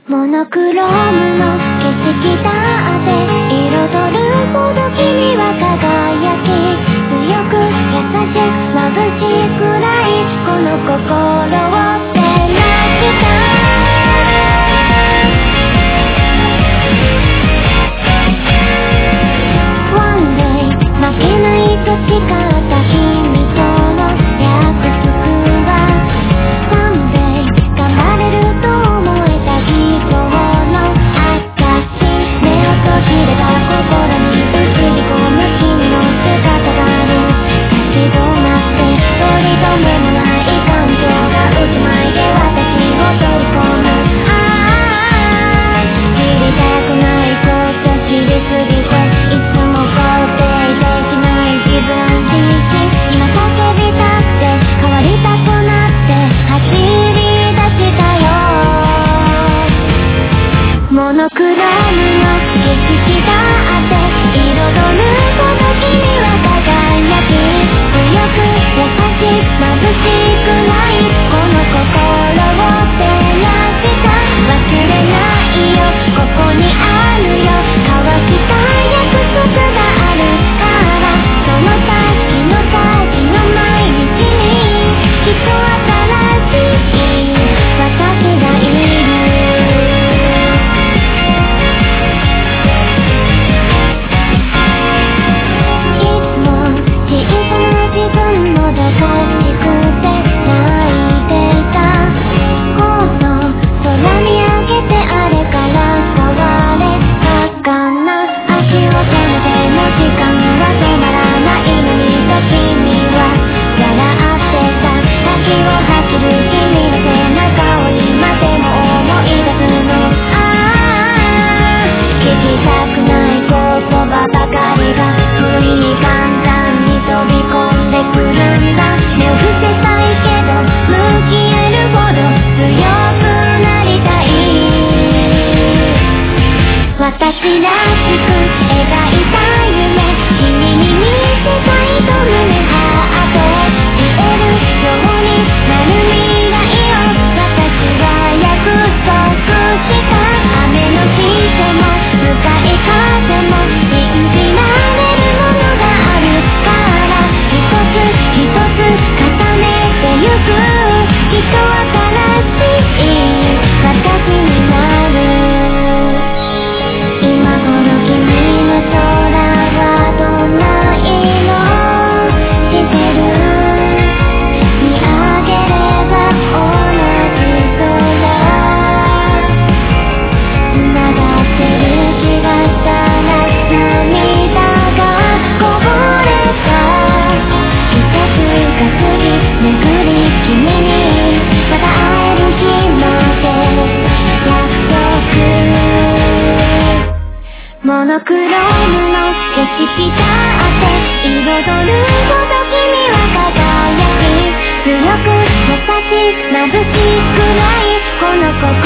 モノクロームの景色だって彩るほど君は輝き、強く優しく眩しいくらいこの心を照らした。One day 負けないと誓った君との約束は Someday 頑張れると思えた希望の証。目を閉じれば心に映り込む君の姿がある。立ち止まって取り留めもない感情が渦巻いて私を取り込む。知りたくないこと知りすぎていつも肯定できない自分自身。今叫びたくて変わりたくなって走り出したよ。モノクロームの景色だって彩るほど君は輝き、強く優しく眩しくないこの心を照らした。忘れないよここにあるよ交わした約束があるから、その先の先の毎日にきっと新しい私がいる。いつも小さな自分もどかしくて泣いていた。今度空見上げてあれから変われたかな。足を止めても時間は止まらないのにと君は笑ってた。滝を走る君の背中を今でも思い出すの。聞きたくない言葉ばかりが不意に簡単に飛び込んでくるんだ。目を伏せたいけど向き合えるほど強くなりたい。私らしく描いた夢君に見せたいと胸張って言えるようになる未来を私は約束した。雨の日でも向かい風も信じられるものがあるから、一つ一つ重ねてゆくきっと新しい私になる。今頃君の空はどんな色してる。見上げれば同じ空繋がってる気がしたら涙がこぼれた。季節が過ぎ巡り君にまた会える日まで約束。モノクロームの景色だって彩るほど君は輝き、強く優しく眩しくないこの心